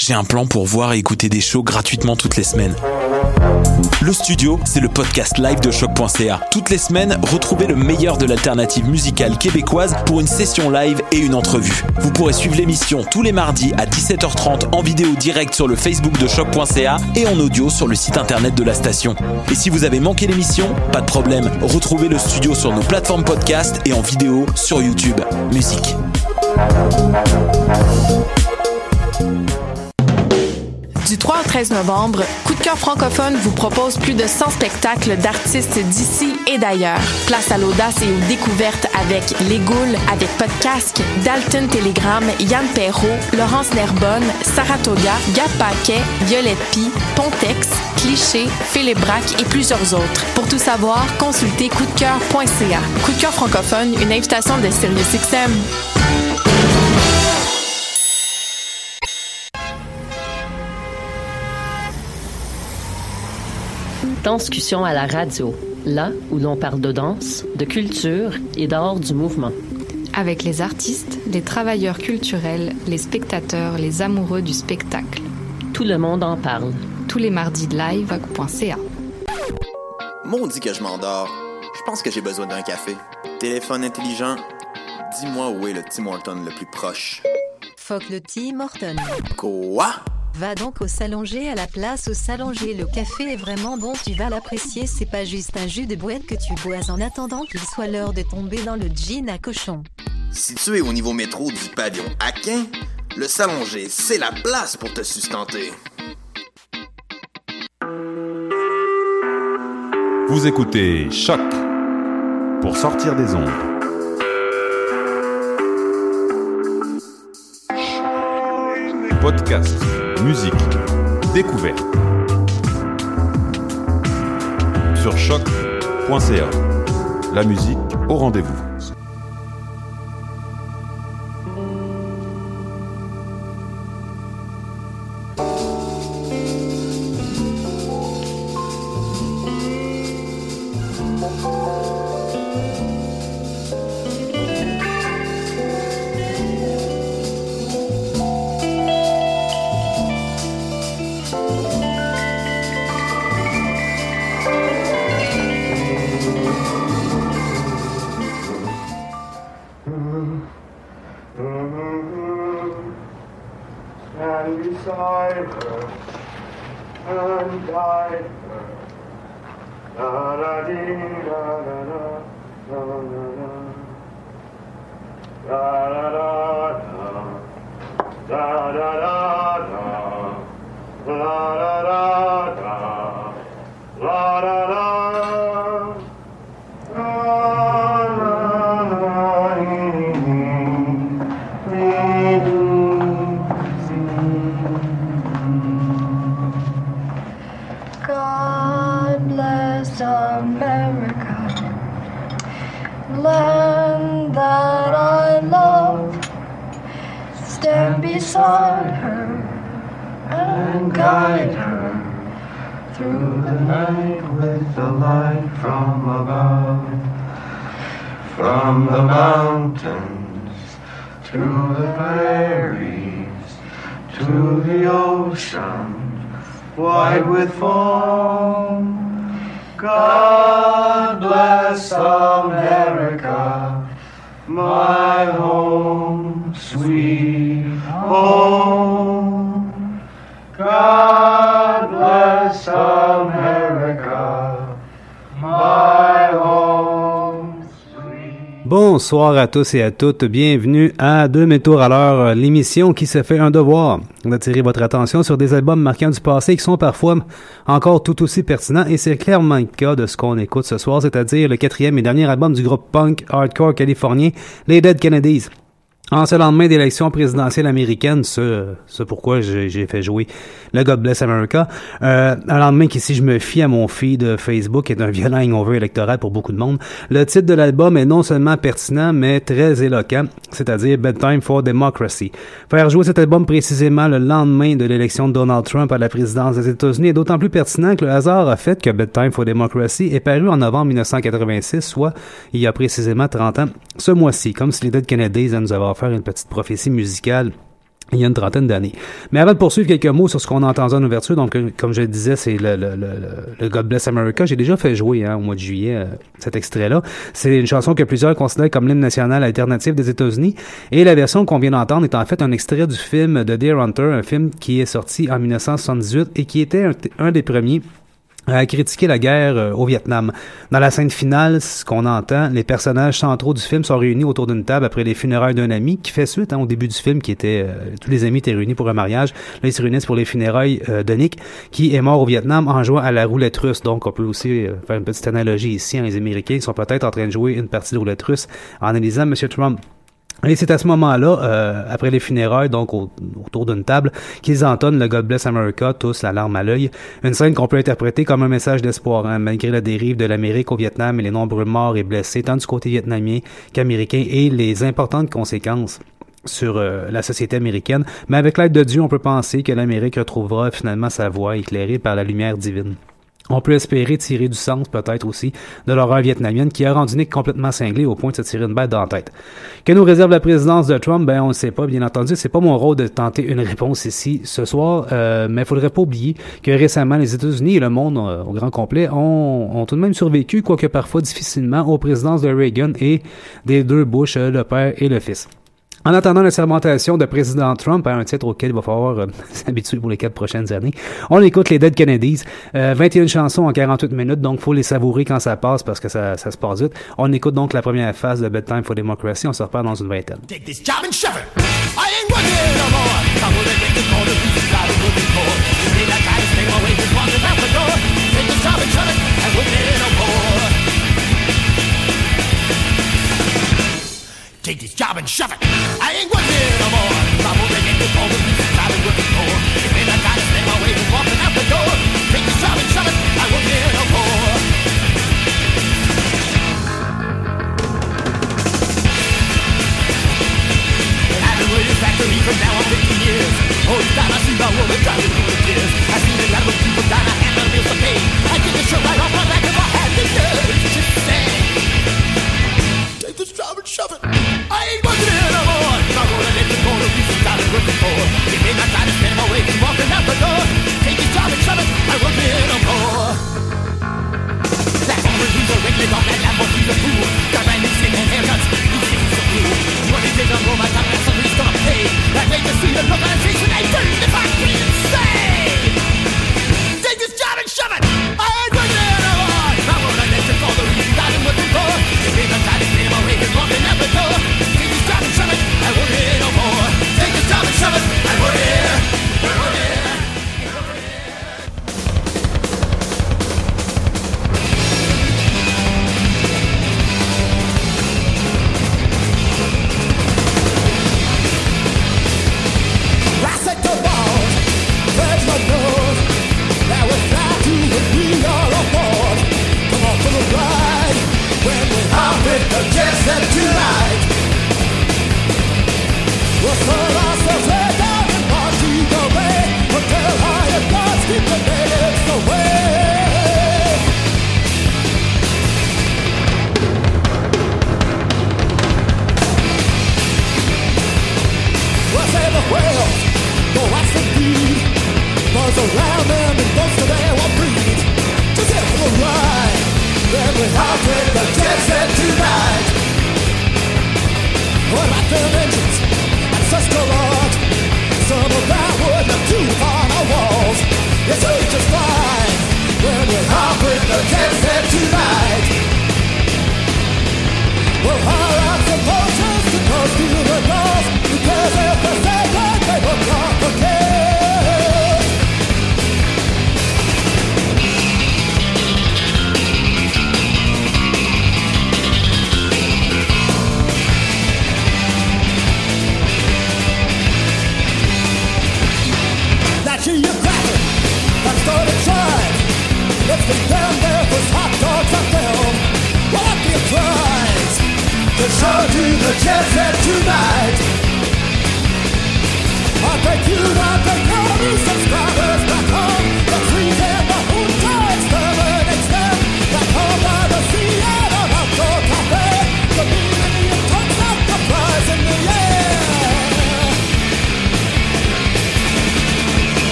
j'ai un plan pour voir et écouter des shows gratuitement toutes les semaines. Le Studio, c'est le podcast live de choc.ca. Toutes les semaines, retrouvez le meilleur de l'alternative musicale québécoise pour une session live et une entrevue. Vous pourrez suivre l'émission tous les mardis à 17h30 en vidéo direct sur le Facebook de choc.ca et en audio sur le site internet de la station. Et si vous avez manqué l'émission, pas de problème, retrouvez le Studio sur nos plateformes podcast et en vidéo sur YouTube. Musique. Du 3 au 13 novembre, Coup de cœur francophone vous propose plus de 100 spectacles d'artistes d'ici et d'ailleurs. Place à l'audace et aux découvertes avec Les Goules, avec Podcasque, Dalton Telegram, Yann Perrault, Laurence Nerbonne, Saratoga, Gab Paquet, Violette Pie, Pontex, Cliché, Philippe Braque et plusieurs autres. Pour tout savoir, consultez coupdecoeur.ca. Coup de cœur francophone, une invitation de SiriusXM. Danscussion à la radio, là où l'on parle de danse, de culture et d'art du mouvement. Avec les artistes, les travailleurs culturels, les spectateurs, les amoureux du spectacle. Tout le monde en parle. Tous les mardis de live à coup.ca. Maudit que je m'endors. Je pense que j'ai besoin d'un café. Téléphone intelligent, dis-moi où est le Tim Hortons le plus proche. Fuck le Tim Hortons. Quoi? Va donc au Salonger à la place au Salonger. Le café est vraiment bon, tu vas l'apprécier. C'est pas juste un jus de boîte que tu bois en attendant qu'il soit l'heure de tomber dans le gin à cochon. Situé au niveau métro du pavillon Aquin, le Salonger, c'est la place pour te sustenter. Vous écoutez Choc pour sortir des ondes. Podcast, musique, découverte. Sur choc.ca. La musique au rendez-vous. From the mountains to the prairies to the ocean wide with foam. God bless America, my home, sweet home. God bless America, my home. Bonsoir à tous et à toutes, bienvenue à 2 métours à l'heure, l'émission qui se fait un devoir d'attirer votre attention sur des albums marquants du passé qui sont parfois encore tout aussi pertinents, et c'est clairement le cas de ce qu'on écoute ce soir, c'est-à-dire le 4e et dernier album du groupe punk hardcore californien, les Dead Kennedys. En ce lendemain d'élection présidentielle américaine, c'est pourquoi j'ai fait jouer le God Bless America, un lendemain qu'ici je me fie à mon feed Facebook, qui est un violent hangover électoral pour beaucoup de monde. Le titre de l'album est non seulement pertinent, mais très éloquent, c'est-à-dire Bedtime for Democracy. Faire jouer cet album précisément le lendemain de l'élection de Donald Trump à la présidence des États-Unis est d'autant plus pertinent que le hasard a fait que Bedtime for Democracy est paru en novembre 1986, soit il y a précisément 30 ans, ce mois-ci, comme si les Dead Kennedys nous avaient offert une petite prophétie musicale il y a une trentaine d'années. Mais avant de poursuivre, quelques mots sur ce qu'on a entendu en ouverture. Donc, comme je le disais, c'est le God Bless America. J'ai déjà fait jouer au mois de juillet cet extrait-là. C'est une chanson que plusieurs considèrent comme l'hymne national alternatif des États-Unis. Et la version qu'on vient d'entendre est en fait un extrait du film The Deer Hunter, un film qui est sorti en 1978 et qui était un des premiers à critiquer la guerre au Vietnam. Dans la scène finale, ce qu'on entend, les personnages centraux du film sont réunis autour d'une table après les funérailles d'un ami, qui fait suite au début du film, qui était tous les amis étaient réunis pour un mariage. Là, ils se réunissent pour les funérailles de Nick, qui est mort au Vietnam en jouant à la roulette russe. Donc, on peut aussi faire une petite analogie ici. Les Américains sont peut-être en train de jouer une partie de roulette russe en analysant M. Trump. Et c'est à ce moment-là, après les funérailles, donc autour d'une table, qu'ils entonnent le God Bless America, tous la larme à l'œil. Une scène qu'on peut interpréter comme un message d'espoir, malgré la dérive de l'Amérique au Vietnam et les nombreux morts et blessés, tant du côté vietnamien qu'américain, et les importantes conséquences sur la société américaine. Mais avec l'aide de Dieu, on peut penser que l'Amérique retrouvera finalement sa voie éclairée par la lumière divine. On peut espérer tirer du sens, peut-être aussi, de l'horreur vietnamienne qui a rendu Nick complètement cinglé au point de se tirer une balle dans la tête. Que nous réserve la présidence de Trump? On ne sait pas, bien entendu. C'est pas mon rôle de tenter une réponse ici ce soir, mais il faudrait pas oublier que récemment, les États-Unis et le monde au grand complet ont tout de même survécu, quoique parfois difficilement, aux présidences de Reagan et des deux Bush, le père et le fils. En attendant la sermentation de président Trump, un titre auquel il va falloir s'habituer pour les 4 prochaines années, on écoute les Dead Kennedys. 21 chansons en 48 minutes, donc faut les savourer quand ça passe parce que ça se passe vite. On écoute donc la première phase de Bedtime for Democracy. On se repart dans une vingtaine. Take this job and shove it. I ain't working no more. I'm gonna take the corner pieces out of looking for. You need that guy to stay away just walking out the door. Take this job and shove it. I'm working no more. Take this job and shove it. I ain't working no more. I'm gonna take the corner pieces out of looking for. You need that guy to stay away just walking out the door. Take this job and shove it. I'm working no more. Factory from now on 50 years. Oh, time I see my woman driving through the tears. I see a lot of people dying, I have no bills to pay. I get the shirt right off my back if I had the nerve to say, take this job and shove it. I ain't working no more. I'm gonna let the corner pieces out and working for. They may not try to stand my way from walking out the door. Take this job and shove it. I'm working no more. That's all the dudes are regular on that Lambo, he's a fool. Got my new skin and haircuts, he's so blue. You want to take on my time, somebody's gonna pay. That made you see the look on his face when I turned the factory and say, take this job and shove it. I ain't working no more. I'm gonna let you call the reasons I've been looking for. You may not try to stay my way, you're walking out the door. Take this job and shove it. I won't hear no more. Take this job and shove it. I won't hear.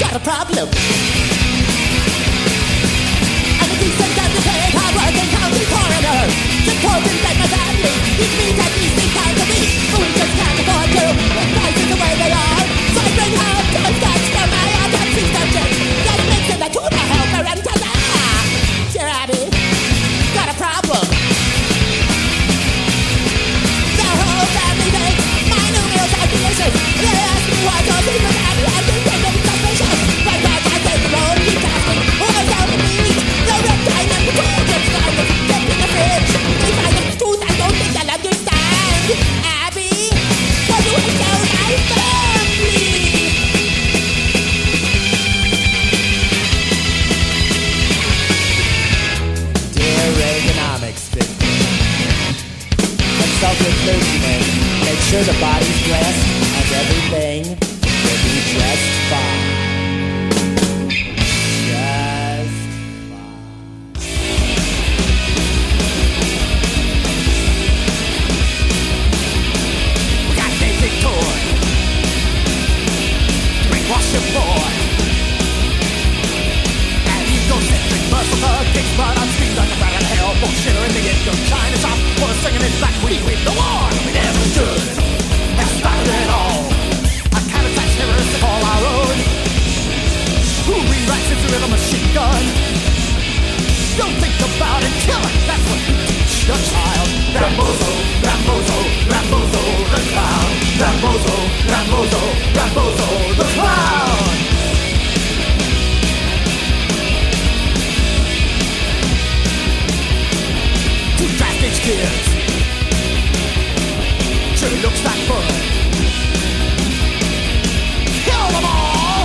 got a problem. I'm a decent, underpaid, hard-working county coroner. Supporting like my family, which means at least 3 times a week. But we just can't afford to, with prices the way they are. So I bring home time stats from my autopsy subject. Just makes it a tuna helper and ta-da! Sure, Abby, got a problem. The whole family thinks my new meals are delicious. They ask me why don't you look at me and think they're getting suspicious. Right back, I take the road, keep asking what's out of me. The red time and the gold gets started. Get in the fridge, they find the truth I don't think they'll understand. Abby, why do I tell my family? Dear Reaganomics victim, consult with clergymen. Make sure the body's blessed and everything will be just fine. Just fine. We got basic toy. Brainwash your boy. And egocentric muscle thug kicks blood on street like a rat out of hell. Bullshitter in the end, China shop. For singing his black we win the war. We never stood. That started it all. I counterattack terrorists of all our own. Who rewrites it with a machine gun? Don't think about it, kill it. That's what you teach your child. Rambozo, Rambozo, Rambozo, the clown. Rambozo, Rambozo, Rambozo, the clown. Two trash kids. Sure looks like fun. Kill them all!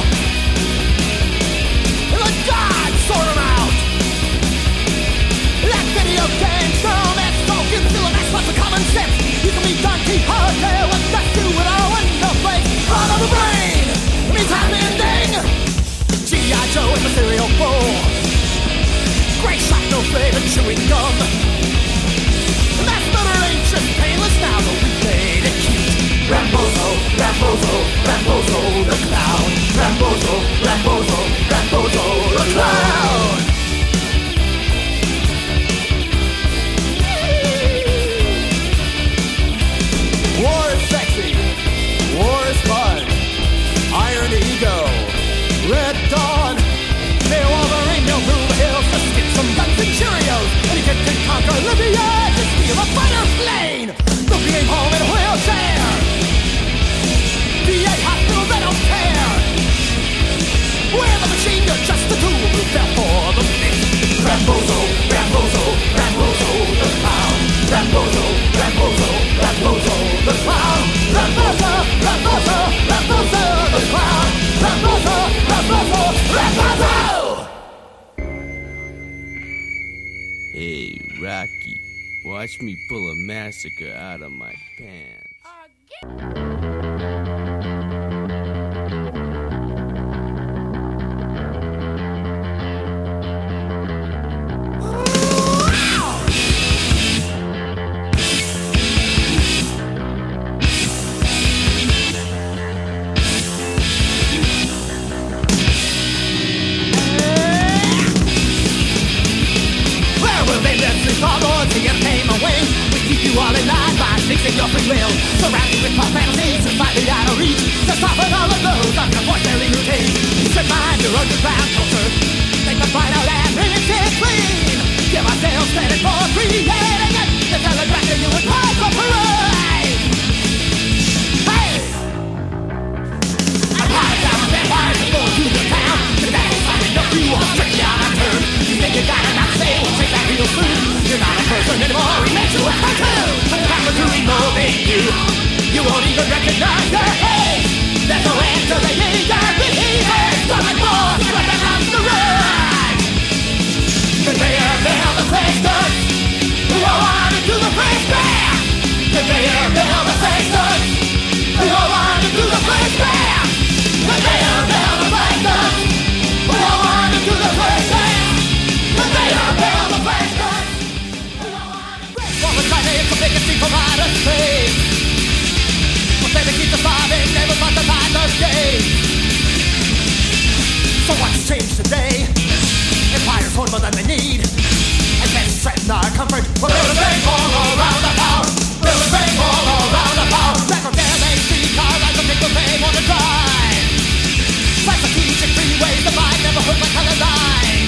Let God sort them out! That video game girl, that's talking to and that's what's the common sense. You can be Don Quixote with that do it all in the face. Run on the brain! It means happy ending! G.I. Joe in the cereal bowl. Great shot, no flavor, chewing gum. That's better ain't just painless now, but we made it cute. Rambozo, Rambozo, Rambozo, the clown. Rambozo, Rambozo, Rambozo, the clown. War is sexy, war is fun. Iron Ego, Red Dawn. Neil Wolverine, no move hills, just get some guns and Cheerios. And you can conquer Libya, just steal a fighter plane. Look, he ain't home in a wheelchair. VA hospital, they don't care. We're the machine, you're just a tool. Therefore the fix. Rambozo, Rambozo, Rambozo, the clown. Rambozo, Rambozo, Rambozo, the clown. Rambozo, Rambozo, Rambozo, the clown. Rambozo, Rambozo, Rambozo. Hey, Rocky, watch me pull a massacre out of my pants. You all in line by fixing your free will. Surrounded with pop fantasies and slightly out of reach. To soften all of those on your voice daily routine. Set mind your underground culture. Take the fight out and rinse it clean. Give ourselves credit for creating it. The telegraph that you would pause for parade. Hey! I'm high down the vampires and going through the town. The daddy's finding up you all straight down a turn. You think you gotta not say we'll take that real soon. You're not a person anymore, he makes you a cartoon. Happens to be more than you. You won't even recognize your age. There's no end to the eager behavior. Something more, but that loves the ride. Conveyor belt the fastest. We all want to do the first grab. Conveyor belt the fastest. We all want to do the first grab. Conveyor belt the fastest. We all want to do the first grab. Conveyor belt the fastest. Well, the Chinese are big and cheap provider trade. Well, they keep the farming, never find the find the day. the color line.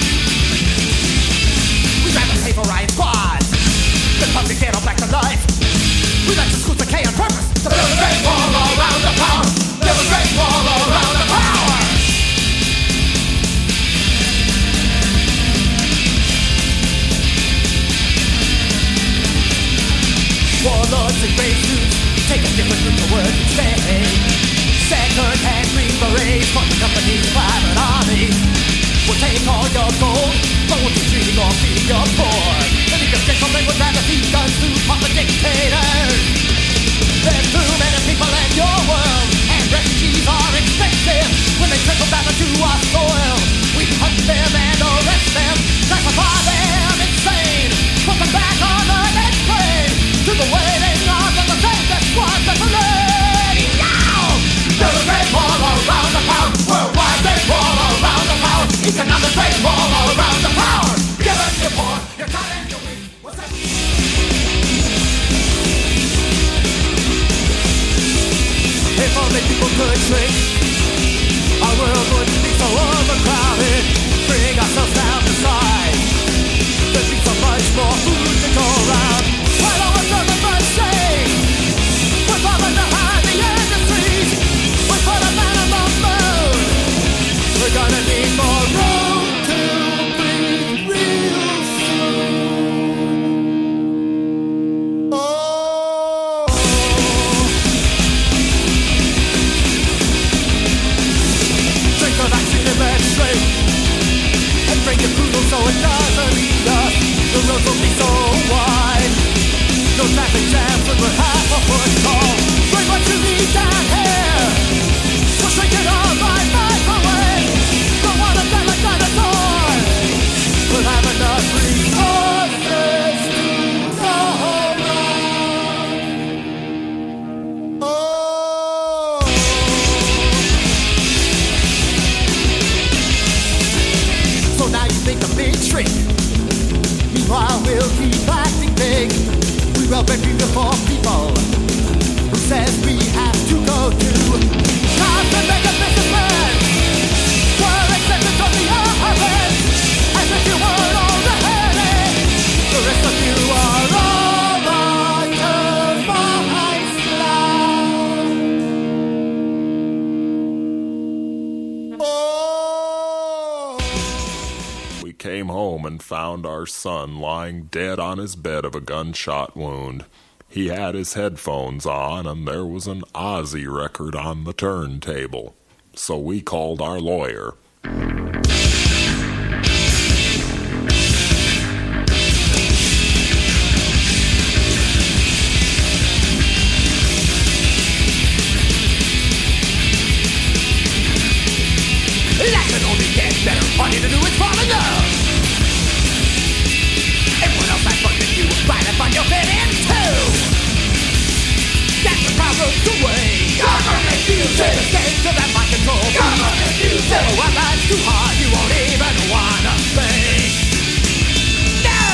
We drive a paper riot squad. The public can't black the life. We like to scoop the K on purpose to build a great wall around the power. Build a great wall around the power. Warlords in gray suits take a different route to work each day. Second-hand green berets from the company's private army. We'll take all your gold, but we'll be treating or feeding your poor. And if you're gentlemen would rather feed guns to puppet dictators. There's too many people in your world, and refugees are expensive. When they trickle down to our soil, we hunt them and arrest them, classify them insane, put them back on earth and pray to the waiting arms of the same that squad separate. Now, build a great wall around the power, worldwide great wall around the power, economic great wall around the power. Give us your poor, your tired and your weak. What's that? If only people could shrink, our world wouldn't be so overcrowded. Bring ourselves down to size. There'd be so much more food to go around. While our government say we're falling behind the industries, we put a man on the moon. We're gonna need more room to breathe real soon. Oh. Drink the vaccine and let's straight, and bring your poodle so it doesn't eat us. The roads will be so wide, no traffic jams when we're half a foot tall. Bring what you need down here, we'll shrink it all by microwave. Don't want to die like dinosaurs, we'll have enough resources to go around. Oh. So now you think a big trick, meanwhile we'll keep acting big. We will be beautiful people who says we have to go to cars and make a businessman. We're accepted from the heavens as if you weren't already. The rest of you are all martyrs for Islam. Oh. We came home and found our son lying dead on his bed of a gunshot wound. He had his headphones on and there was an Ozzy record on the turntable. So we called our lawyer. Life can only get better, all you to do is fall in love. Everyone else has fun with you, find a fun you'll fit in too. That's the problem's the way. Government music, escape to that mind control. Government music, oh, our life's too hard, you won't even wanna think. No!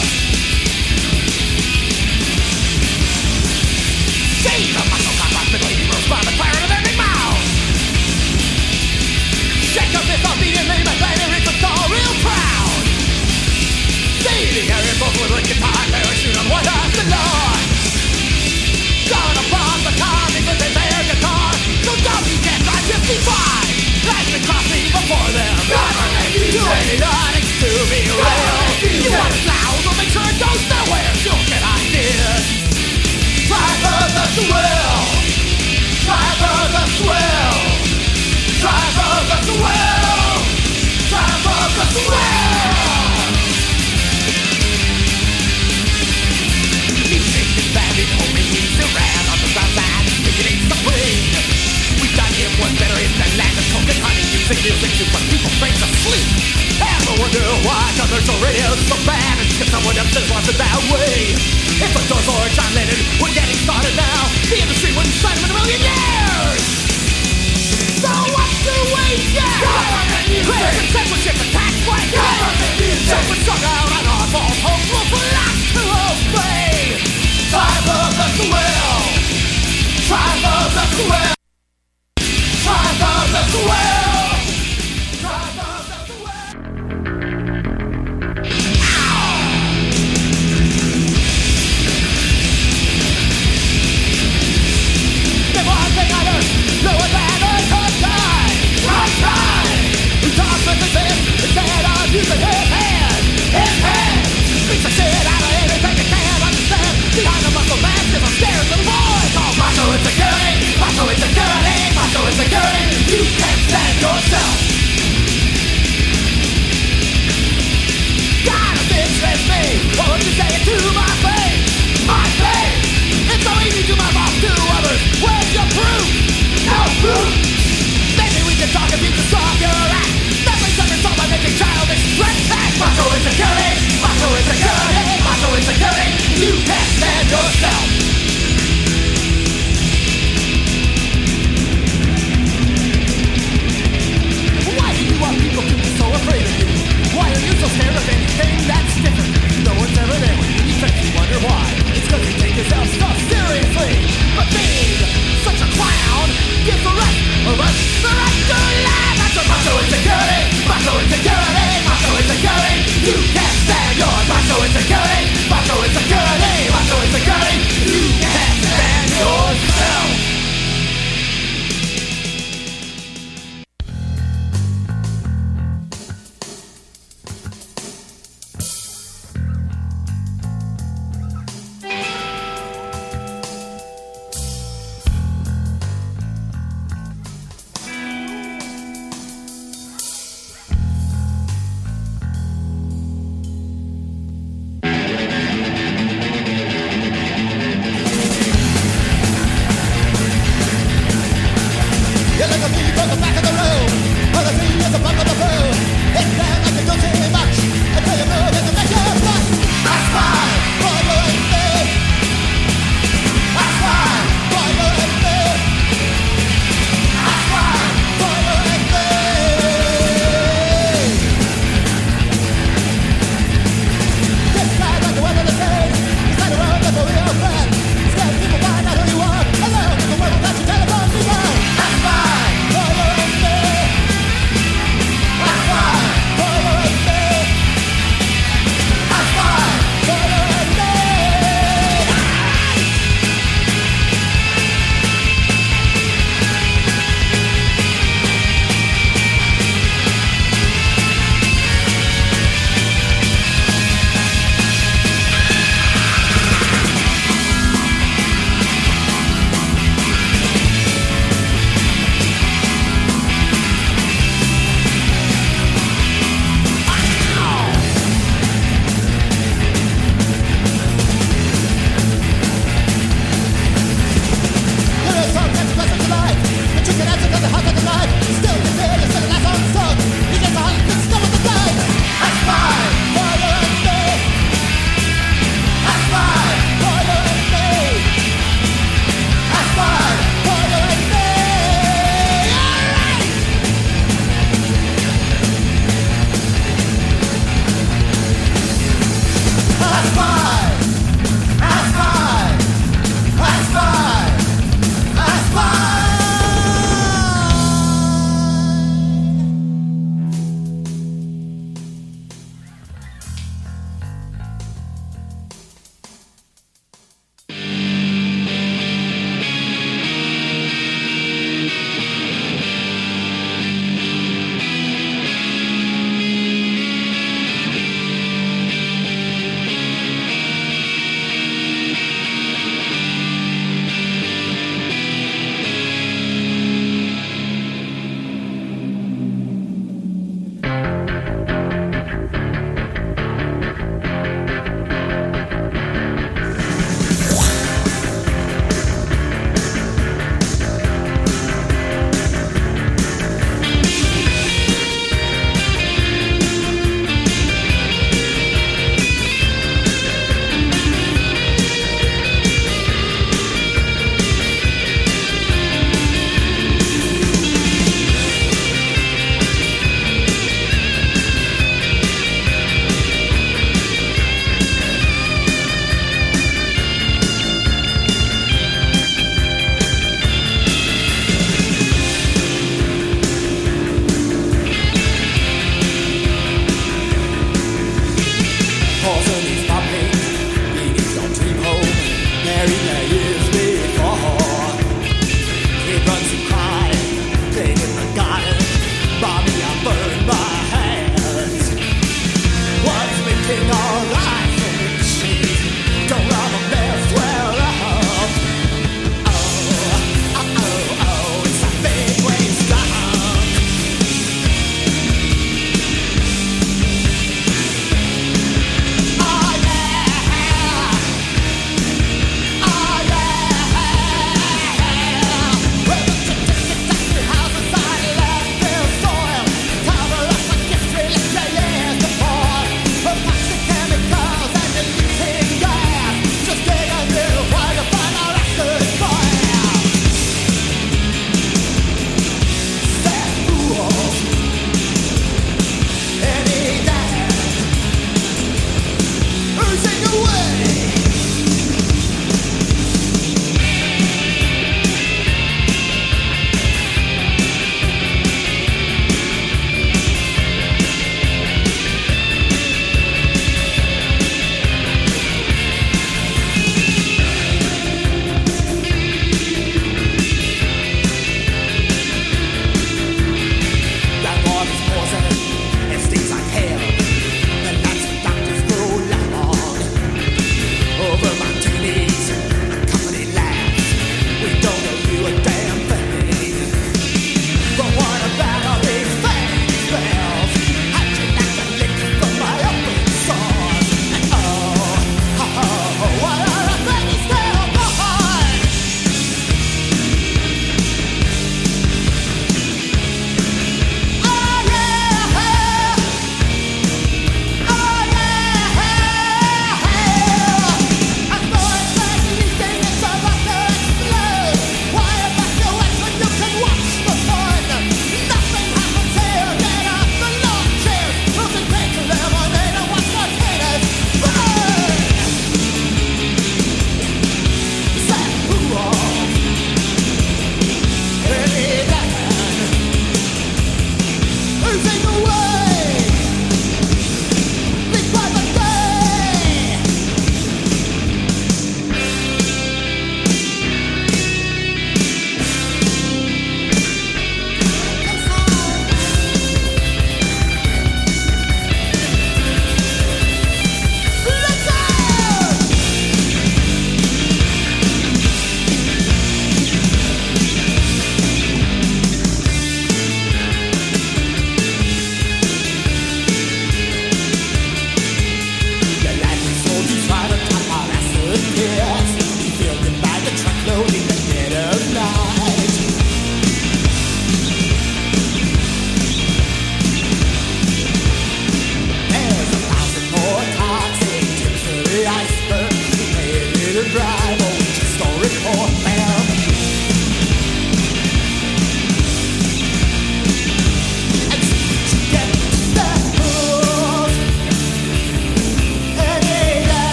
See the muscle pop up, middle heroes bomb and fire in their big mouth. Shake up this obediently, my baby, it's a star real proud. See the area vocal with a guitar, parachute on one half the lawn. Gonna bomb the car because it's their guitar. So dumb you can't drive 55. That's been costly before them. Government music, you ain't idiotic to be real. You want it loud, but make sure it goes nowhere. You'll get ideas. Driver the swill. Driver the swill. Driver the swill. Driver the swill. Music is bad, it only means the ran on the ground side. It ain't the brain. We got him one better in the land of coke and honey. Music to put people straight to sleep. Ever wonder why commercial radio's so bad? It's because someone else just wants it that way. If a Doors or John Lennon were getting started now, the industry wouldn't sign them in a million years. So what do we get? Government music, censorship and tax breaks. Government music, so we're stuck out on our false hopes. We'll collapse to obey. Tribe of the swill. Tribe of the swill. Tribe of the swill. Tribe of the swill.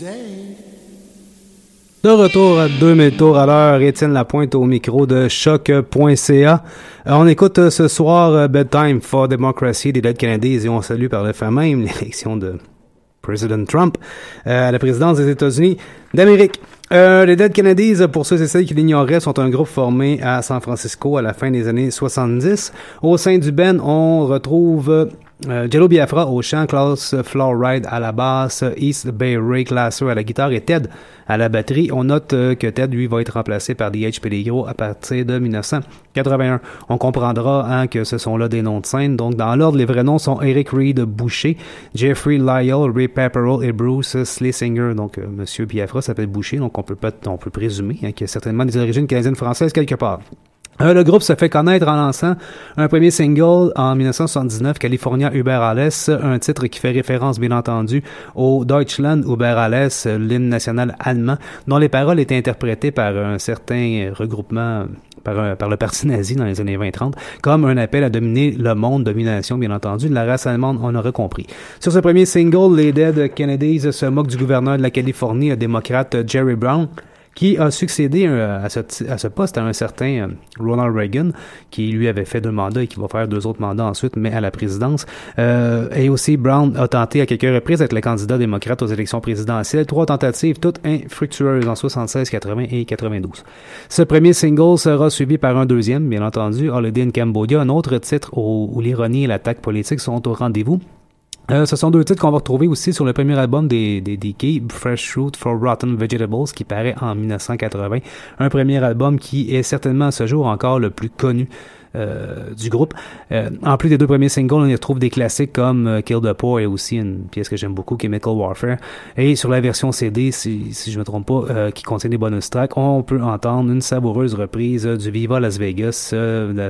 De retour à 2 métaux à l'heure, Étienne Lapointe au micro de choc.ca. On écoute ce soir Bedtime for Democracy des Dead Kennedys et on salue par le fait même l'élection de President Trump à la présidence des États-Unis d'Amérique. Les Dead Kennedys, pour ceux et celles qui l'ignoraient, sont un groupe formé à San Francisco à la fin des années 70. Au sein du band, on retrouve Jello Biafra au chant, Klaus Flouride à la basse, East Bay Ray Glasser à la guitare et Ted à la batterie. On note que Ted, lui, va être remplacé par D.H. Peligro à partir de 1981. On comprendra que ce sont là des noms de scène. Donc, dans l'ordre, les vrais noms sont Eric Reed Boucher, Jeffrey Lyell, Ray Pepperell et Bruce Schlesinger. Donc, Monsieur Biafra s'appelle Boucher, donc on peut présumer qu'il y a certainement des origines canadiennes-françaises quelque part. Le groupe se fait connaître en lançant un premier single en 1979, California über alles, un titre qui fait référence bien entendu au Deutschland über alles, l'hymne national allemand, dont les paroles étaient interprétées par un certain regroupement par le parti nazi dans les années 20-30, comme un appel à dominer le monde, domination bien entendu de la race allemande, on aurait compris. Sur ce premier single, les Dead Kennedys se moquent du gouverneur de la Californie, le démocrate Jerry Brown, qui a succédé à ce poste à un certain Ronald Reagan, qui lui avait fait 2 mandats et qui va faire 2 autres mandats ensuite, mais à la présidence. Et aussi, Brown a tenté à quelques reprises d'être le candidat démocrate aux élections présidentielles. 3 tentatives, toutes infructueuses en 76, 80 et 92. Ce premier single sera suivi par un deuxième, bien entendu, Holiday in Cambodia, un autre titre où l'ironie et l'attaque politique sont au rendez-vous. Ce sont 2 titres qu'on va retrouver aussi sur le premier album des Decay, Fresh Fruit for Rotten Vegetables, qui paraît en 1980. Un premier album qui est certainement à ce jour encore le plus connu du groupe. En plus des 2 premiers singles, on y retrouve des classiques comme Kill the Poor et aussi une pièce que j'aime beaucoup, Chemical Warfare. Et sur la version CD, si je me trompe pas, qui contient des bonus tracks, on peut entendre une savoureuse reprise du Viva Las Vegas, la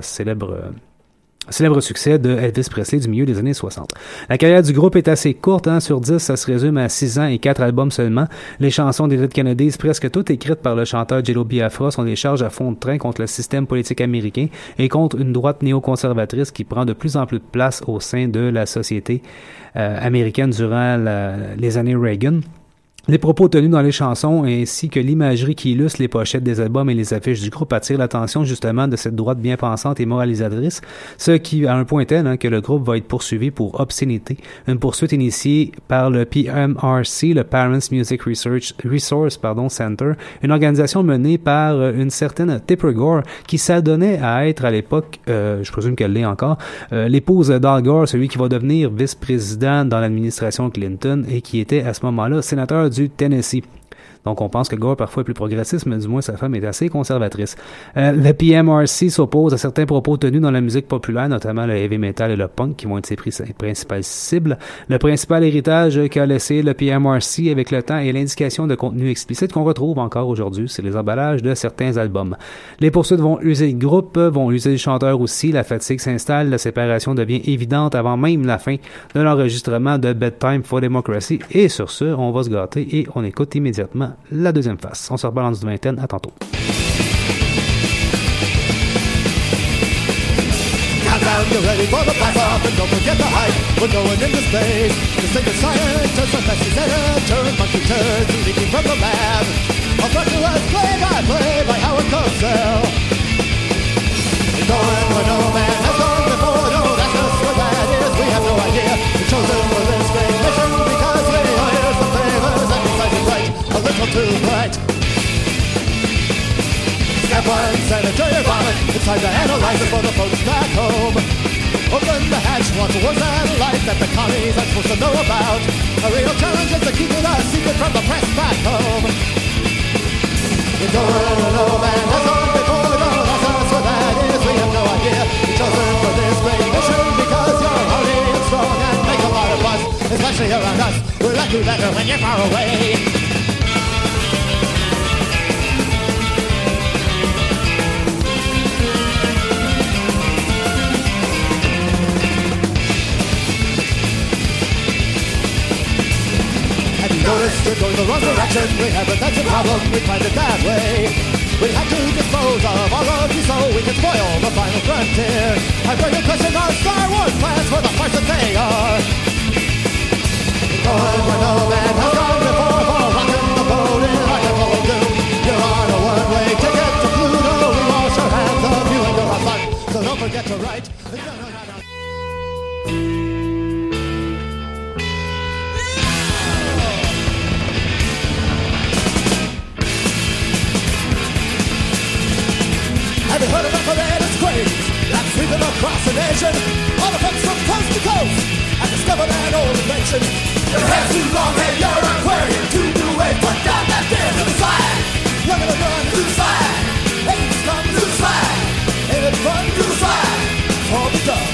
célèbre succès de Elvis Presley du milieu des années 60. La carrière du groupe est assez courte, sur 10, ça se résume à 6 ans et 4 albums seulement. Les chansons des Dead Kennedys, presque toutes écrites par le chanteur Jello Biafra, sont des charges à fond de train contre le système politique américain et contre une droite néoconservatrice qui prend de plus en plus de place au sein de la société américaine durant les années Reagan. Les propos tenus dans les chansons ainsi que l'imagerie qui illustre les pochettes des albums et les affiches du groupe attirent l'attention justement de cette droite bien pensante et moralisatrice, ce qui à un point tel que le groupe va être poursuivi pour obscénité, une poursuite initiée par le PMRC, le Parents Music Resource Center, une organisation menée par une certaine Tipper Gore qui s'adonnait à être à l'époque, je présume qu'elle l'est encore, l'épouse d'Al Gore, celui qui va devenir vice-président dans l'administration Clinton et qui était à ce moment-là sénateur du Tennessee. Donc, on pense que Gore, parfois, est plus progressiste, mais du moins, sa femme est assez conservatrice. Le PMRC s'oppose à certains propos tenus dans la musique populaire, notamment le heavy metal et le punk, qui vont être ses principales cibles. Le principal héritage qu'a laissé le PMRC avec le temps est l'indication de contenu explicite qu'on retrouve encore aujourd'hui. C'est les emballages de certains albums. Les poursuites vont user le groupe, vont user les chanteurs aussi. La fatigue s'installe, la séparation devient évidente avant même la fin de l'enregistrement de Bedtime for Democracy. Et sur ce, on va se gâter et on écoute immédiatement la deuxième face. On se reparle en 10-20, à tantôt. Countdown, you're ready for the blast off, and don't forget the hype. We're going into space. The singer scientists, professors, editors, monkey turds, leaking from the lab. I'll brought to us play by Howard Cosell. We're going where no man has gone before. Don't ask us what that is, we have no idea. We're chosen for this great mission because we are here for favors and decided right. A little too bright. Step 1, Senator, your vomit. It's time to analyze it for the folks back home. Open the hatch, watch the war satellite that the commies are supposed to know about. A real challenge is to keep it a secret from the press back home. We're going where no man has gone before. Don't ask us what that is, we have no idea. We're chosen for this great mission because you're hardy and strong and make a lot of fuss, especially around us. We like you better when you're far away. Notice we're going the wrong direction. We haven't, that's a problem, we planned it that way. We had to dispose of all of you so we could spoil the final frontier. I bring a question our Star Wars plans for the parts that they are. Going where no man has gone before, for rocket destruction. Your hair's too long and you're an aquarium to do it. Put down that beer to the side. You're gonna run to the side. And it's fun to the side. And it's fun to the side. For the dog.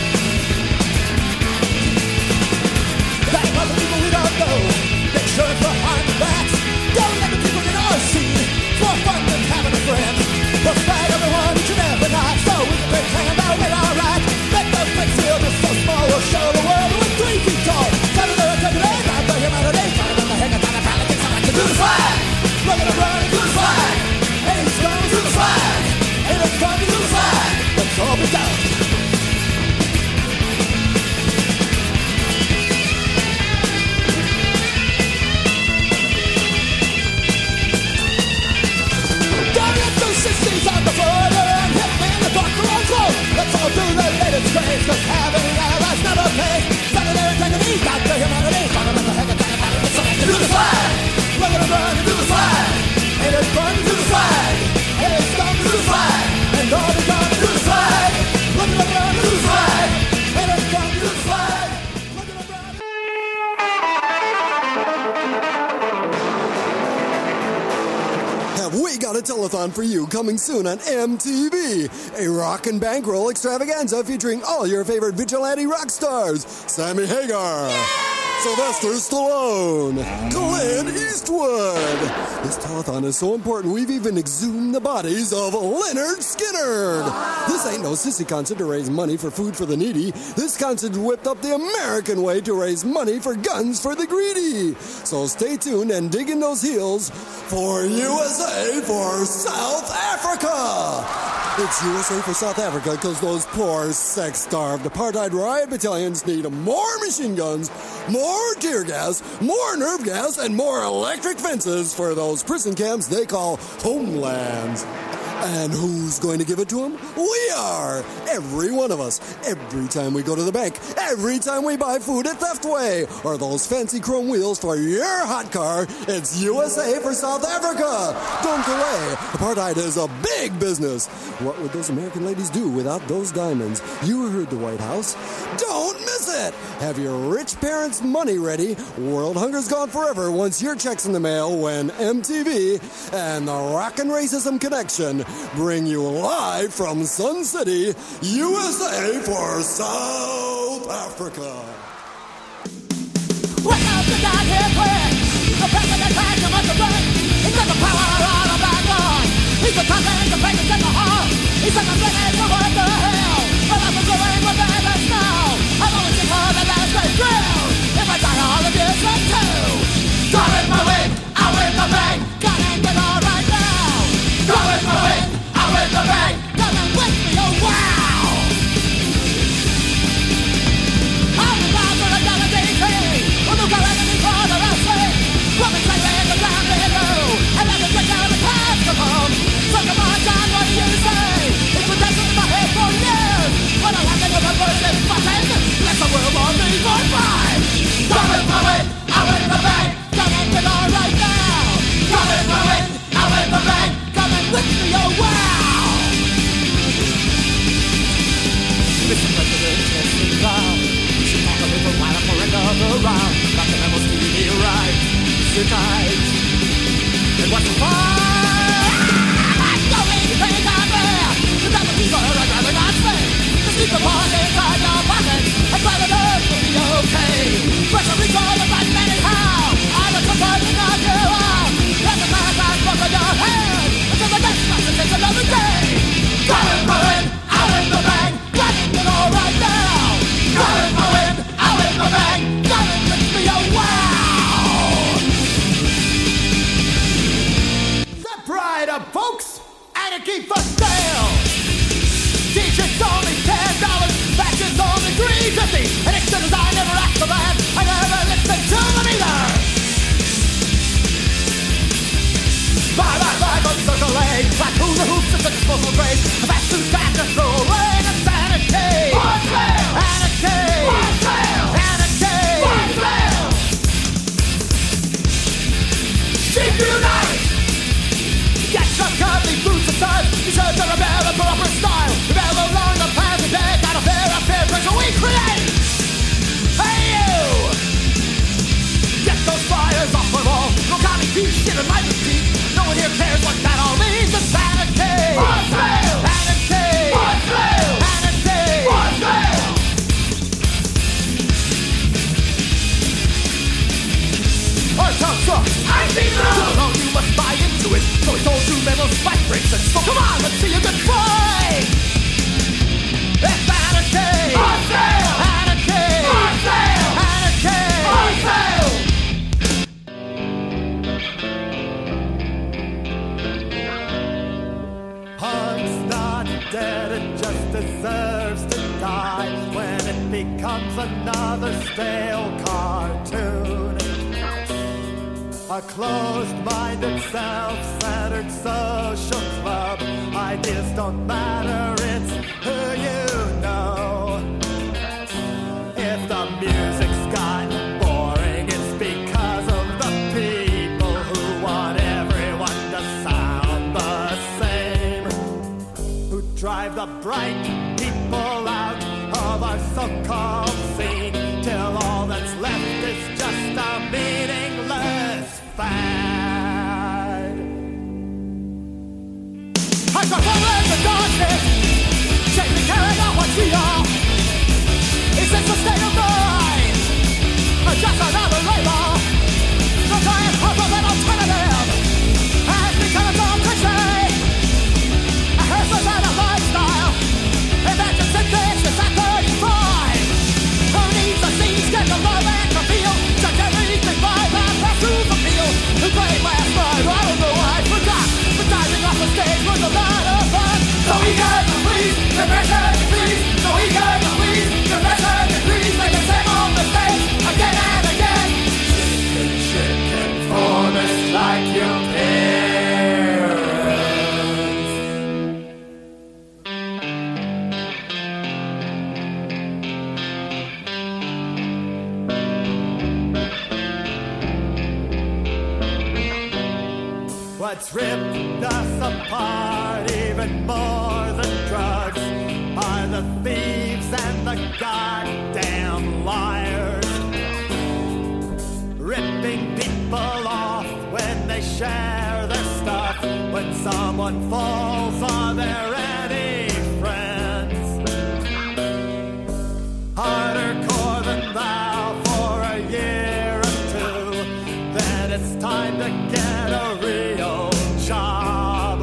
That other people we don't know. Make sure it's behind the backs. Don't let the people in our scene. It's more fun than having a friend. Let's flag everyone each and every night. So we can make hand out with our right. Make those bricks feel just so small. We'll show the world we're 3 feet tall. Stand there and take it in. I'm the humanity. Trying to run the heck of time. Trying to get something to do the flag. Look at him running to the flag. And he's going to the flag. And it's fun to do the flag. Let's all be down. On the floor, and hit me in the butt for all clothes. Let's all do the latest craze, cause having allies never pays. Stand there and take a knee, got the humanity. Gonna let the heck of time, gonna get something to do the flag. Look at him run to the flag. And it's fun to the flag. And it's fun to the flag. And all the gonna do the flag. Look at him run to the flag. And it's fun to the flag. Look at him run. Have we got a telethon for you coming soon on MTV? A rock and bankroll extravaganza featuring all your favorite vigilante rock stars. Sammy Hagar. Sylvester Stallone, Clint Eastwood. This telethon is so important we've even exhumed the bodies of Leonard Skinner. This ain't no sissy concert to raise money for food for the needy. This concert whipped up the American way to raise money for guns for the greedy. So stay tuned and dig in those heels for USA for South Africa. It's USA for South Africa because those poor, sex-starved apartheid riot battalions need more machine guns, more tear gas, more nerve gas, and more electric fences for those prison camps they call homelands. And who's going to give it to them? We are! Every one of us. Every time we go to the bank. Every time we buy food at Theftway. Or those fancy chrome wheels for your hot car. It's USA for South Africa. Don't delay. Apartheid is a big business. What would those American ladies do without those diamonds? You heard the White House. Don't miss it. Have your rich parents' money ready. World hunger's gone forever once your check's in the mail when MTV and the Rock and Racism Connection bring you live from Sun City, USA for South Africa. What else did I hear quick? The president tried to make a run. He's got the power on a back line. He's the president, the president in the heart. He's got the finish for what the hell. But I'm doing what they let now. I'm always in for the last great drill. If I die all of you, so too. Got in my way, I win the bank. Got in it all right now. Got in my way, I win the bank. Got in with me, oh wow. I'm the boss of the DT. Who got anything for the wrestling? Woman straight in the ground below. And let me break down the past of home. So come on, John, what do you say? It's been dancing in my head for years. When I like another version, fucking let the world on me for five. Got in my way, I win the bank. Got in it all right now. Got in my way, I win the bank. Come in with me, oh wow. Mr. President, let's be loud. We should talk a little while for another round. Got the memos to be right tonight. And what's the fun? Go anything out there. The double people I'd rather not say. The sleep upon inside your pocket. And by the earth will be okay. Pressure is all about anyhow. I'm a company, not you out. Let the man back book on your head. Until the next message is another day. Got it, my win, I win the bank. Got it all right now. Got it, my win, I win the bank. Got it, makes me a wow. The pride of folks, and it keeps for sale. T-shirts only $10. Fashions So he sold 2 metal spike bricks and spoke. Come on, let's see a good fight. It's anarchy. On sale. Anarchy. On sale. Anarchy. On sale. Punk's not dead, it just deserves to die when it becomes another stale cartoon. A closed-minded, self-centered social club. Ideas don't matter, it's who you know. If the music's gotten boring, it's because of the people who want everyone to sound the same. Who drive the bright people out of our so-called scene till all that's left is just a meaningless fad. Hydrophone the darkness, shaping carrying out what we are. Is this a state of mind? Or just another label? The giant hope of an alternative has become its own cliche. A hearseless and a lifestyle. Imagine synthesis at 35. Who needs a scene, get the love and the feel? Judge everything by that proof appeal. Who played last night? I don't know, I forgot. But diving off the stage was a lot of fun. So he got the please, confession and please. So he got the please, confession and please. Make the same old mistake again and again. Chicken for this like your parents. What's ripped us apart even more than drugs are the thieves and the goddamn liars. Ripping people off when they share their stuff. When someone falls, are there any friends? Harder core than thou for a year or two. Then it's time to get a real job.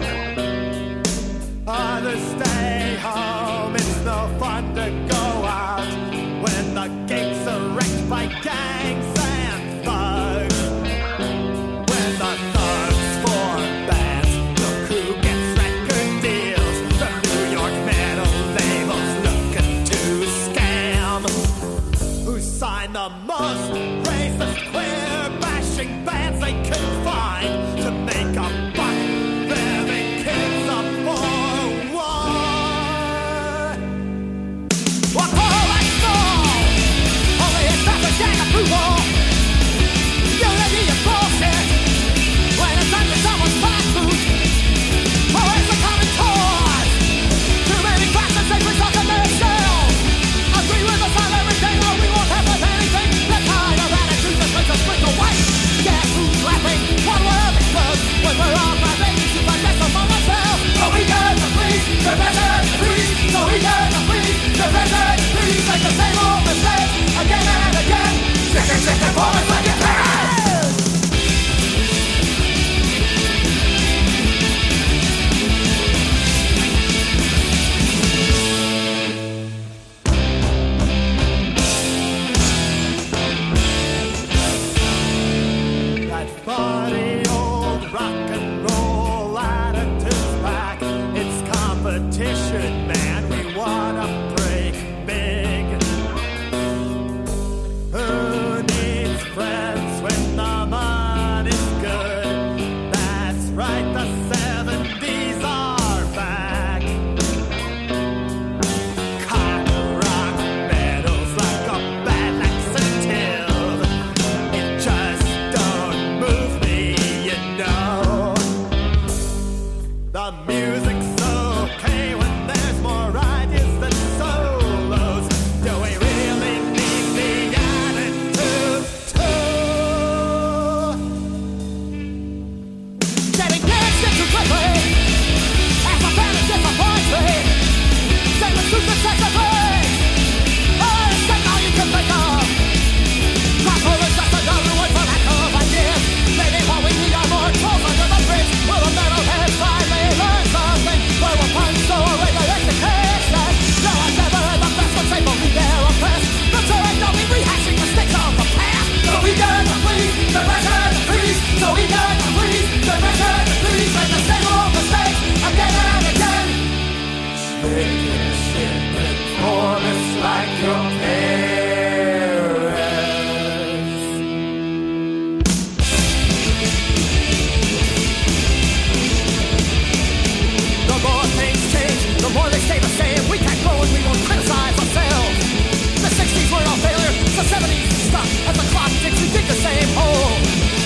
Others stay home, it's no fun to go out when the gates are wrecked by gangs and thugs. When the thugs form bands, look who gets record deals. The New York metal labels looking to scam. Who signed the most racist, queer-bashing bands they could find to make a buck, revving kids up for war. What all I saw, only it's not a gang approval. Unity is bullshit when it's under someone's fast food. Always the common cause. Too many classes they result in their shells. Agree with us on everything or we won't have anything. The kind of attitude that makes us sprinkle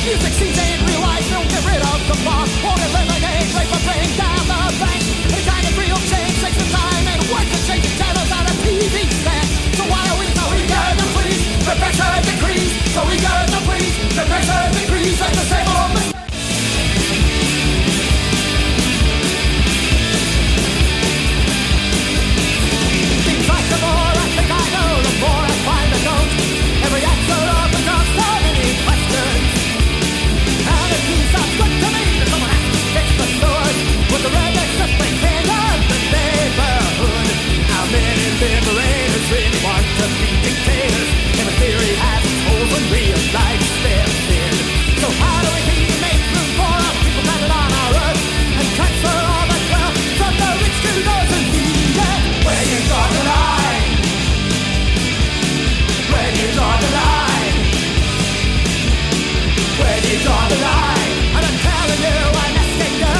Music seems ain't real life, don't get rid of the boss. Won't eliminate, wait for bring down the bank. Any kind of real change takes some time and work to change the channels on a TV stand. So why are we so eager to please? The pressure decrease, so eager to please. The pressure decrease at the same moment. Seems like the more I think I know, the more I find I don't. Every answer opens up so many questions. And it seems so good to me that someone has to fix the sword with the rednecks that they can't of the neighborhood. How many liberators really want to be dictators? If a theory has its holes and real life steps in. So how do we make room for our people planted on our earth and transfer all that wealth from the rich to those who need it? Where you draw the line? Where do you draw the line? Where do you draw the line? And I'm telling you, I'm asking you.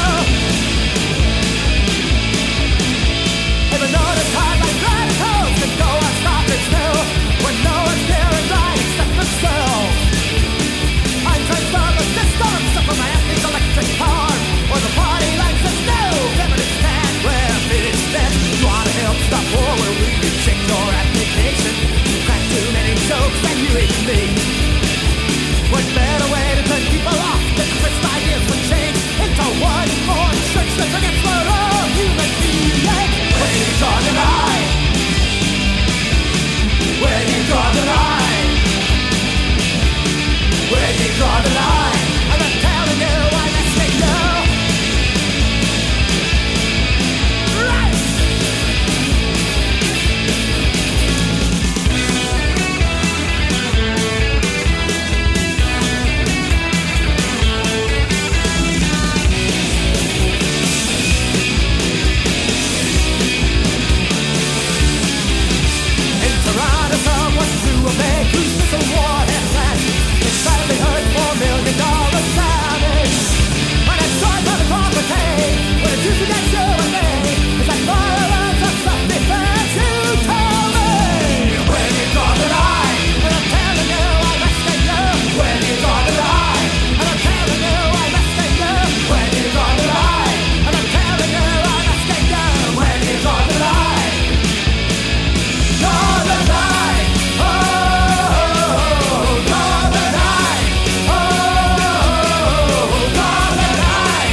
Even though the time like radicals can go and stop it still, when no one's hearing right except themselves. I'm transform the system, suffer my athlete's electric car, or the party likes us new. Feminist stand where it is dead. You wanna help stop war where we reject your application. You crack too many jokes and you eat me. What better way to turn people off than twist ideas for change into one more church that forgets we're all human beings? Where do you draw the line? Where do you draw the line? Where do you draw the line? And I'm telling you, I'm asking you. Right! In Toronto, someone threw a big cruise to war and land. It sadly hurt $4 million damage. When I tried by the property, when it's used against you and me, it's like violence of self-defense. You tell me, where do you draw the line? And I'm telling you, I'm asking you. Where do you draw the line? And I'm telling you, I'm asking you. Where do you draw the line? And I'm telling you, I'm asking you. Where do you draw the line? Draw the line. Oh, draw the line. Oh, draw the line.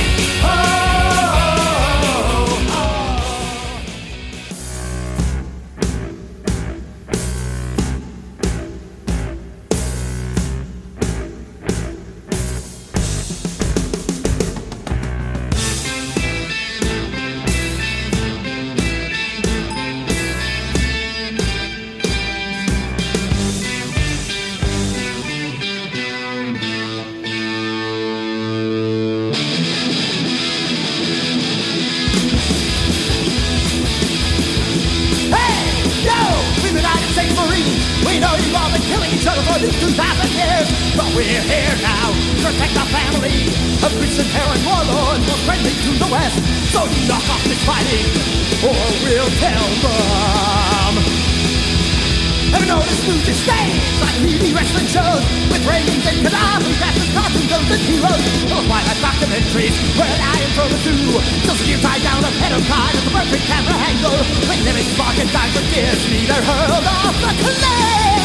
Hey, yo, we the United States Marines. We know you've all been killing each other for these 2,000 years, but we're here now to protect our family. A priest and heron warlords were friendly to the West, so you knock off this fighting, or we'll tell them. Ever notice movie stains like TV wrestling shows with ratings and Gaddafi, fashion cartoons and heroes? Or Twilight documentaries where an iron from the zoo still see you tied down a pedophile at the perfect camera angle. When living spark and die for Disney, they're hurled off the cliff.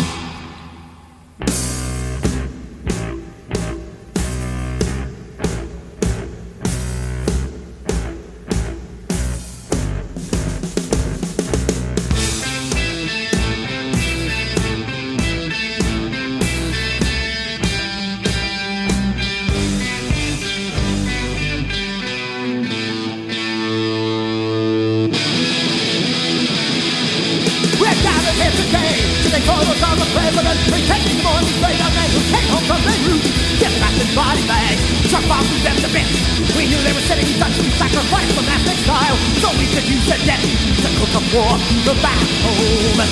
We're gathered here today to take photos of the president, pretending more than straight up men who came home from Beirut, get wrapped in body bags, truck bombs through them to bits. We knew they were setting such to be sacrificed from ethnic style, so we could use the death to cook up war to back home.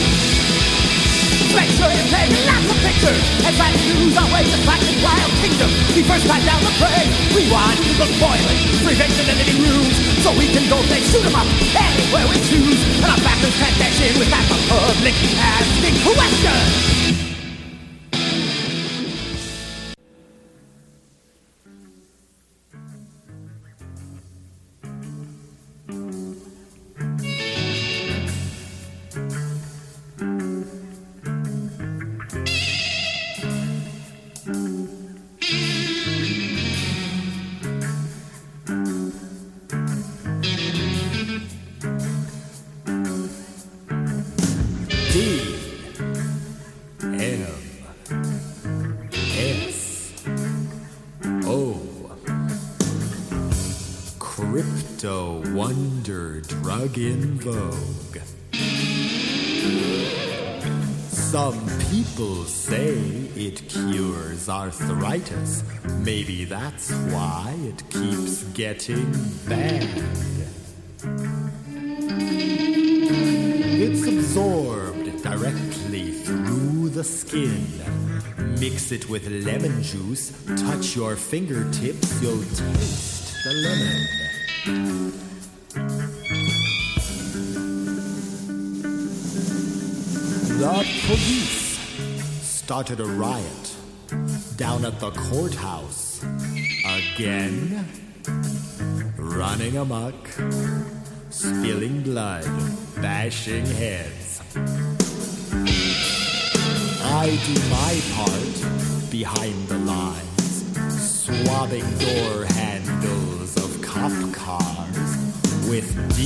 Make sure you're taking lots of pictures and try to use our way to fight this wild kingdom. We first time down the parade, we want to look boiling, prevent the living rooms, so we can go play shoot 'em up anywhere we choose. And our backers can't dash in without the public asking questions. wonder drug in vogue. Some people say it cures arthritis. Maybe that's why it keeps getting banned. It's absorbed directly through the skin. Mix it with lemon juice, touch your fingertips, you'll taste the lemon. The police started a riot down at the courthouse again, running amok, spilling blood, bashing heads. I do my part behind the lines, swabbing door handles of cop cars with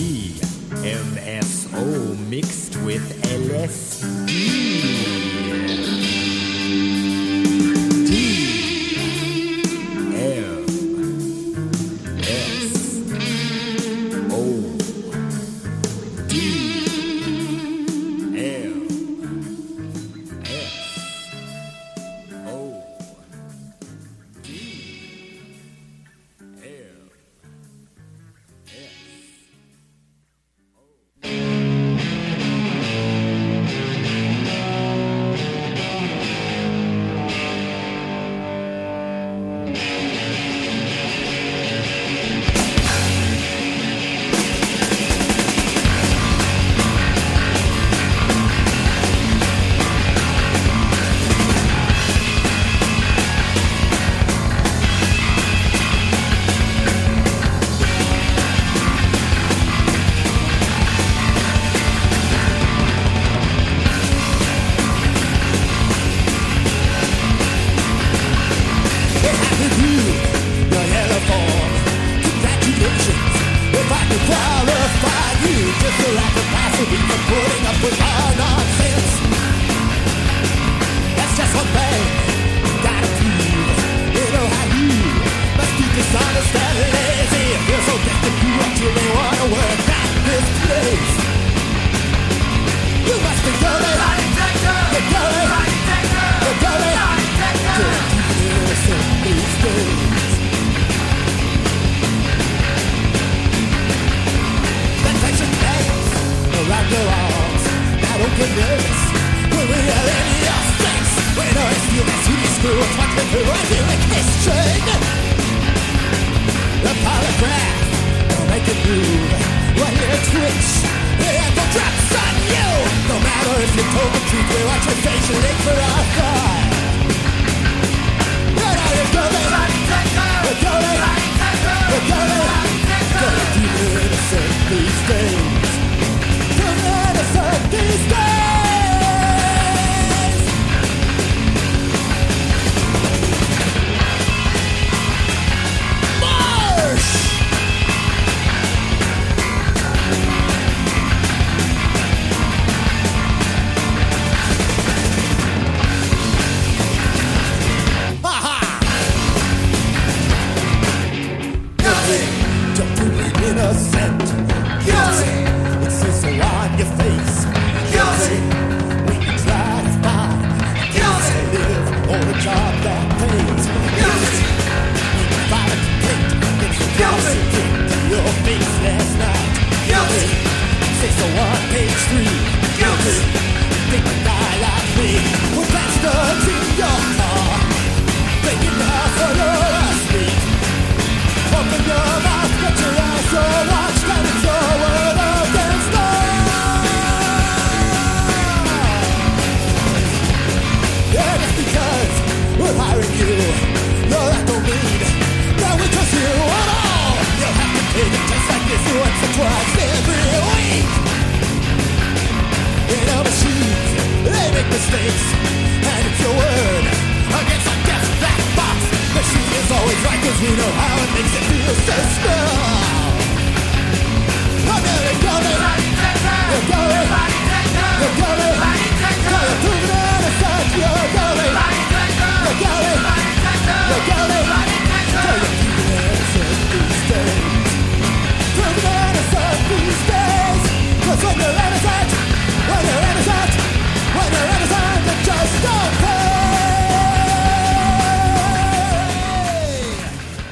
DMSO mixed with LSD.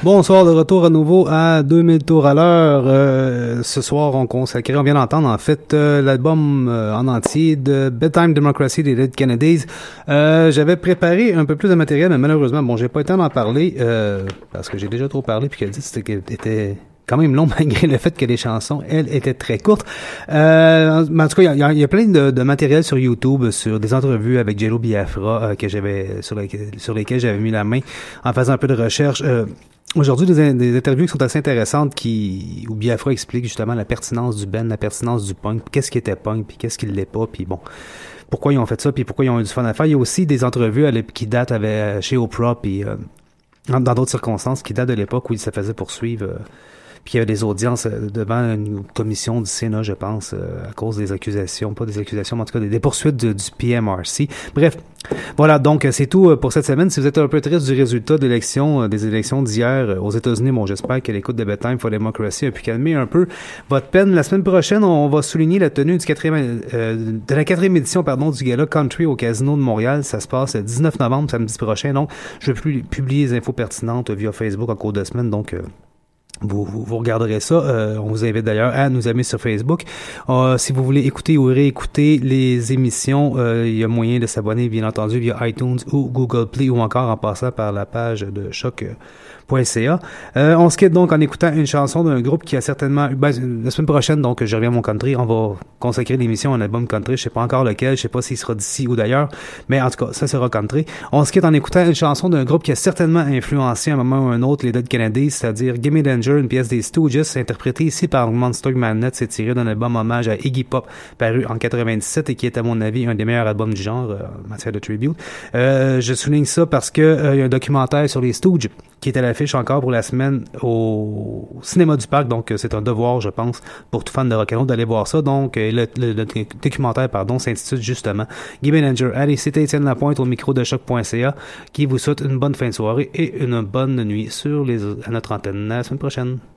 Bonsoir, de retour à nouveau à 2000 tours à l'heure. Ce soir, on vient d'entendre en fait l'album en entier de Bedtime Democracy des Dead Kennedys. J'avais préparé un peu plus de matériel, mais malheureusement, j'ai pas eu le temps d'en parler parce que j'ai déjà trop parlé puis qu'elle dit que c'était quand même long malgré le fait que les chansons, elles, étaient très courtes. Mais en tout cas, il y a plein de matériel sur YouTube, sur des entrevues avec Jello Biafra que j'avais sur lesquelles j'avais mis la main en faisant un peu de recherche. Aujourd'hui, des interviews qui sont assez intéressantes où Biafra explique justement la pertinence du band, la pertinence du punk, qu'est-ce qui était punk, puis qu'est-ce qui l'est pas, puis bon, pourquoi ils ont fait ça, puis pourquoi ils ont eu du fun à faire. Il y a aussi des entrevues qui datent chez Oprah, puis dans d'autres circonstances, qui datent de l'époque où il se faisait poursuivre. Puis il y avait des audiences devant une commission du Sénat, je pense, à cause des accusations, pas des accusations, mais en tout cas des poursuites du PMRC. Bref, voilà, donc c'est tout pour cette semaine. Si vous êtes un peu triste du résultat des élections d'hier aux États-Unis, j'espère que l'écoute de Bedtime for Democracy a pu calmer un peu votre peine. La semaine prochaine, on va souligner la tenue de la 4e édition du gala Country au Casino de Montréal. Ça se passe le 19 novembre, samedi prochain. Donc, je vais publier les infos pertinentes via Facebook en cours de semaine, donc vous regarderez ça. On vous invite d'ailleurs à nous aimer sur Facebook. Si vous voulez écouter ou réécouter les émissions, il y a moyen de s'abonner, bien entendu, via iTunes ou Google Play ou encore en passant par la page de choc.ca. On se quitte donc en écoutant une chanson d'un groupe qui a certainement... la semaine prochaine, donc, je reviens à mon country. On va consacrer l'émission à un album country. Je sais pas encore lequel. Je sais pas s'il sera d'ici ou d'ailleurs. Mais en tout cas, ça sera country. On se quitte en écoutant une chanson d'un groupe qui a certainement influencé à un moment ou un autre les Dead Kennedys, c'est-à-dire Gimme Danger, une pièce des Stooges, interprétée ici par Monster Magnet. C'est tiré d'un album hommage à Iggy Pop, paru en 97 et qui est, à mon avis, un des meilleurs albums du genre en matière de tribute. Je souligne ça parce que il y a un documentaire sur les Stooges qui est à l'affiche encore pour la semaine au Cinéma du Parc. Donc, c'est un devoir, je pense, pour tout fan de rock'n'roll d'aller voir ça. Donc, le documentaire, s'intitule justement Gimme Danger. Allez, c'était Étienne Lapointe au micro de choc.ca qui vous souhaite une bonne fin de soirée et une bonne nuit à notre antenne la semaine prochaine.